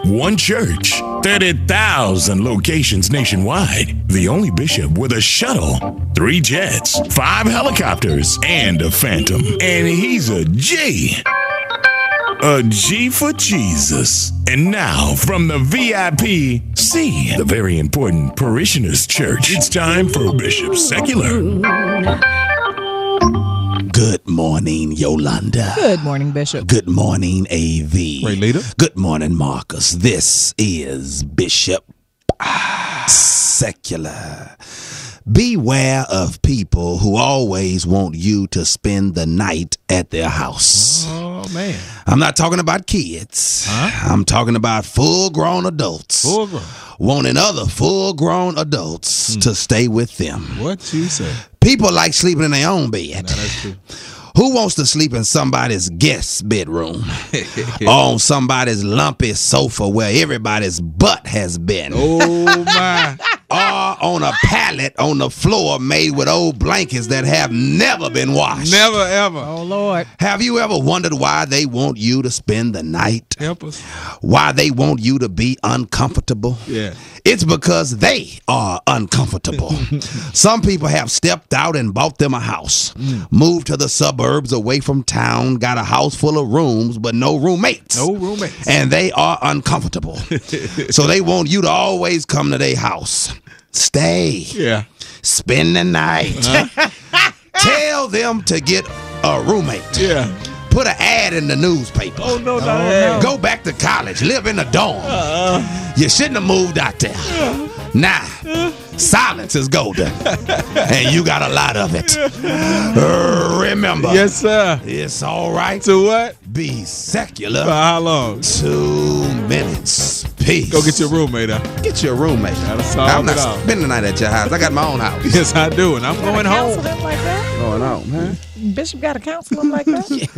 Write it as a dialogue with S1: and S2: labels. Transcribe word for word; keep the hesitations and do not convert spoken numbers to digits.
S1: one church, thirty thousand locations nationwide. The only bishop with a shuttle, three jets, five helicopters, and a Phantom. And he's a G. A G for Jesus. And now, from the V I P C, the very important Parishioners Church, it's time for Bishop Secular.
S2: Good morning, Yolanda.
S3: Good morning, Bishop.
S2: Good morning, A V.
S4: Ray Leader.
S2: Good morning, Marcus. This is Bishop Secular. Beware of people who always want you to spend the night at their house.
S4: Oh, man.
S2: I'm not talking about kids.
S4: Huh?
S2: I'm talking about full-grown adults.
S4: Full grown.
S2: Wanting other full-grown adults
S4: Hmm.
S2: to stay with them.
S4: What you say?
S2: People like sleeping in their own bed.
S4: Now, that's true.
S2: Who wants to sleep in somebody's guest bedroom? Or on somebody's lumpy sofa where everybody's butt has been?
S4: Oh, my.
S2: Or on a pallet on the floor made with old blankets that have never been washed?
S4: Never, ever.
S3: Oh, Lord.
S2: Have you ever wondered why they want you to spend the night?
S4: Help us.
S2: Why they want you to be uncomfortable?
S4: Yeah.
S2: It's because they are uncomfortable. Some people have stepped out and bought them a house, mm. moved to the suburbs away from town, got a house full of rooms, but no roommates.
S4: No roommates.
S2: And they are uncomfortable. So they want you to always come to their house. Stay.
S4: Yeah.
S2: Spend the night. Uh-huh. Tell them to get a roommate.
S4: Yeah.
S2: Put an ad in the newspaper.
S4: Oh, no, not
S3: Oh, no.
S2: Go back to college. Live in a dorm.
S4: Uh-uh.
S2: You shouldn't have moved out there. Nah. Silence is golden. And you got a lot of it. Uh, remember.
S4: Yes, sir.
S2: It's all right
S4: To what?
S2: be secular.
S4: For how long?
S2: Two minutes. Peace.
S4: Go get your roommate out.
S2: Get your roommate.
S4: That'll solve
S2: I'm not
S4: it all.
S2: spending the night at your house. I got my own house.
S4: Yes, I do. And I'm going
S3: Counsel
S4: home.
S3: him like that?
S2: Going home, huh?
S3: Bishop got to counsel him like that?